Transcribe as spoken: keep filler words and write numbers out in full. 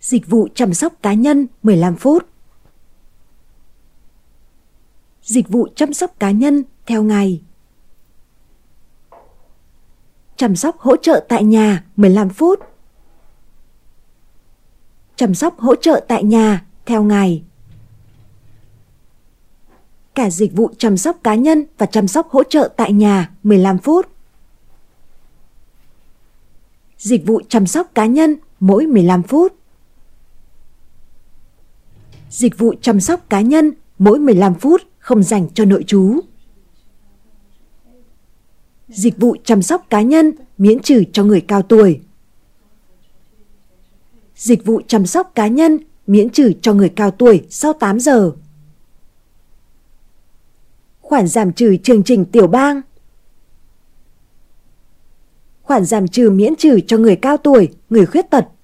Dịch vụ chăm sóc cá nhân mười lăm phút. Dịch vụ chăm sóc cá nhân theo ngày. Chăm sóc hỗ trợ tại nhà mười lăm phút. Chăm sóc hỗ trợ tại nhà theo ngày. Cả dịch vụ chăm sóc cá nhân và chăm sóc hỗ trợ tại nhà mười lăm phút. Dịch vụ chăm sóc cá nhân mỗi mười lăm phút. Dịch vụ chăm sóc cá nhân mỗi mười lăm phút không dành cho nội trú. Dịch vụ chăm sóc cá nhân miễn trừ cho người cao tuổi. Dịch vụ chăm sóc cá nhân miễn trừ cho người cao tuổi sau tám giờ. Khoản giảm trừ chương trình tiểu bang. Khoản giảm trừ miễn trừ cho người cao tuổi, người khuyết tật